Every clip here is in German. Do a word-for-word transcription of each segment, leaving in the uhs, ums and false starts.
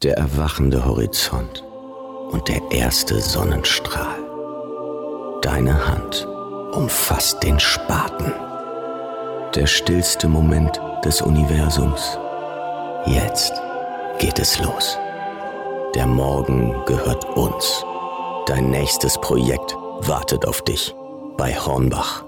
Der erwachende Horizont und der erste Sonnenstrahl. Deine Hand umfasst den Spaten. Der stillste Moment des Universums. Jetzt geht es los. Der Morgen gehört uns. Dein nächstes Projekt wartet auf dich bei Hornbach.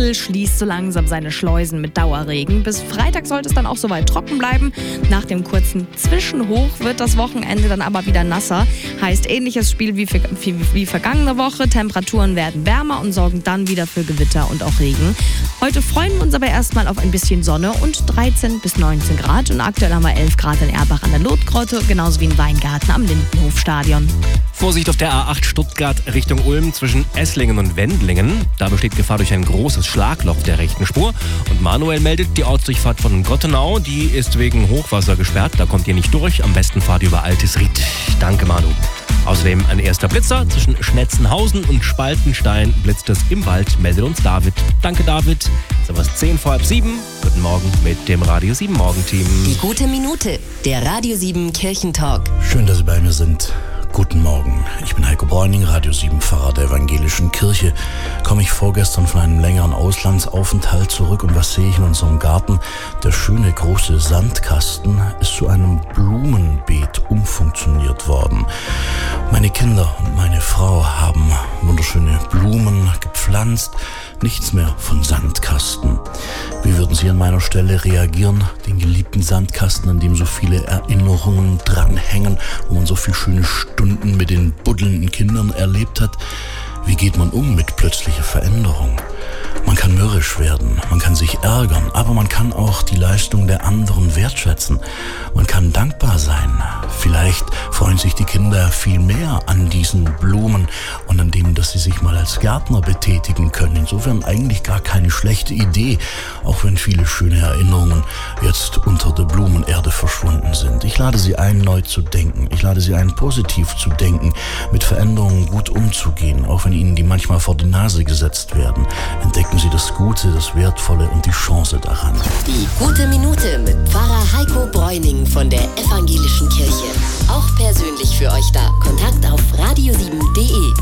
Isel schließt so langsam seine Schleusen mit Dauerregen. Bis Freitag sollte es dann auch soweit trocken bleiben. Nach dem kurzen Zwischenhoch wird das Wochenende dann aber wieder nasser. Heißt ähnliches Spiel wie, für, wie, wie vergangene Woche. Temperaturen werden wärmer und sorgen dann wieder für Gewitter und auch Regen. Heute freuen wir uns aber erstmal auf ein bisschen Sonne und dreizehn bis neunzehn Grad. Und aktuell haben wir elf Grad in Erbach an der Lotgrotte, genauso wie in Weingarten am Lindenhofstadion. Vorsicht auf der A acht Stuttgart Richtung Ulm zwischen Esslingen und Wendlingen. Da besteht Gefahr durch ein großes Schlagloch der rechten Spur. Und Manuel meldet, die Ortsdurchfahrt von Gottenau, die ist wegen Hochwasser gesperrt. Da kommt ihr nicht durch. Am besten fahrt ihr über Altes Ried. Danke, Manu. Außerdem ein erster Blitzer zwischen Schnetzenhausen und Spaltenstein blitzt es im Wald, meldet uns David. Danke, David. So was zehn vor halb sieben. Guten Morgen mit dem Radio sieben Morgenteam. Die gute Minute, der Radio sieben Kirchentalk. Schön, dass Sie bei mir sind. Guten Morgen, ich bin Heiko Bräuning, Radio sieben Pfarrer der Evangelischen Kirche. Komme ich vorgestern von einem längeren Auslandsaufenthalt zurück und was sehe ich in unserem Garten? Der schöne große Sandkasten ist zu einem Blumenbeet umfunktioniert worden. Meine Kinder und meine Frau haben wunderschöne Blumen gepflanzt, nichts mehr von Sandkasten. Wie würden Sie an meiner Stelle reagieren? Den geliebten Sandkasten, an dem so viele Erinnerungen dranhängen, wo man so viele schöne Stunden mit den buddelnden Kindern erlebt hat. Wie geht man um mit plötzlicher Veränderung? Man kann mürrisch werden, man kann sich ärgern, aber man kann auch die Leistung der anderen wertschätzen. Man kann dankbar sein. Vielleicht freuen sich die Kinder viel mehr an diesen Blumen und an dem, dass sie sich mal als Gärtner betätigen können. Insofern eigentlich gar keine schlechte Idee, auch wenn viele schöne Erinnerungen jetzt unter der Blumenerde verschwunden sind. Ich lade Sie ein, neu zu denken. Ich lade Sie ein, positiv zu denken, mit Veränderungen gut umzugehen, auch wenn Ihnen die manchmal vor die Nase gesetzt werden. Entdecken Sie das Gute, das Wertvolle und die Chance daran. Die gute Minute mit Pfarrer Heiko Bräuning von der Evangelischen Kirche. Auch persönlich für euch da. Kontakt auf radio sieben punkt de.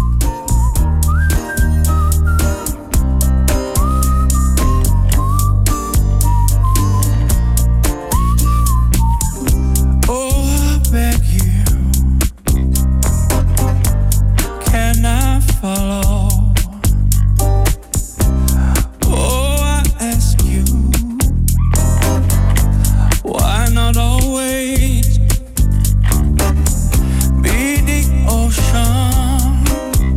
Be the ocean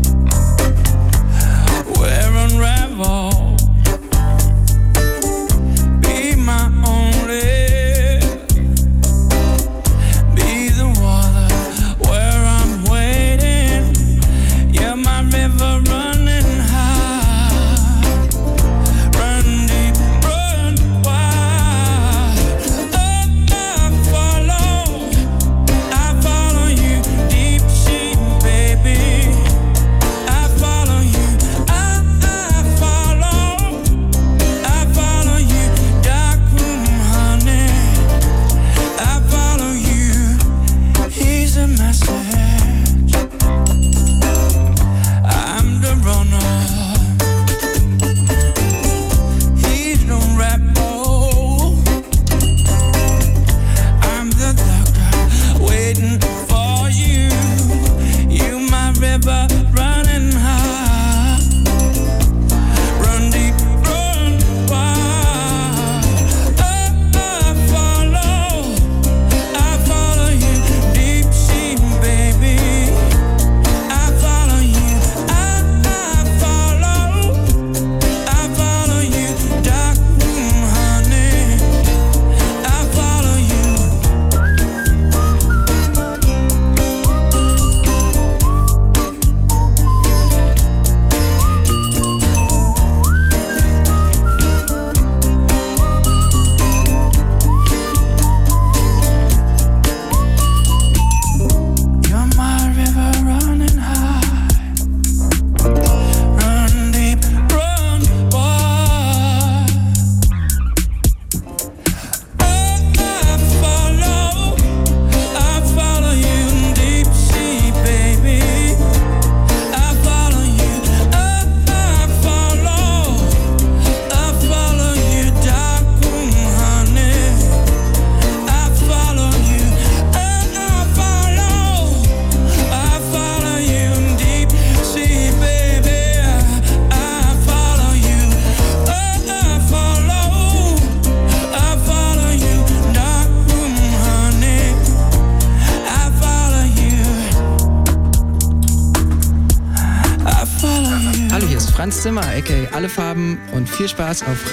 Franz Zimmer, aka Alle Farben, und viel Spaß auf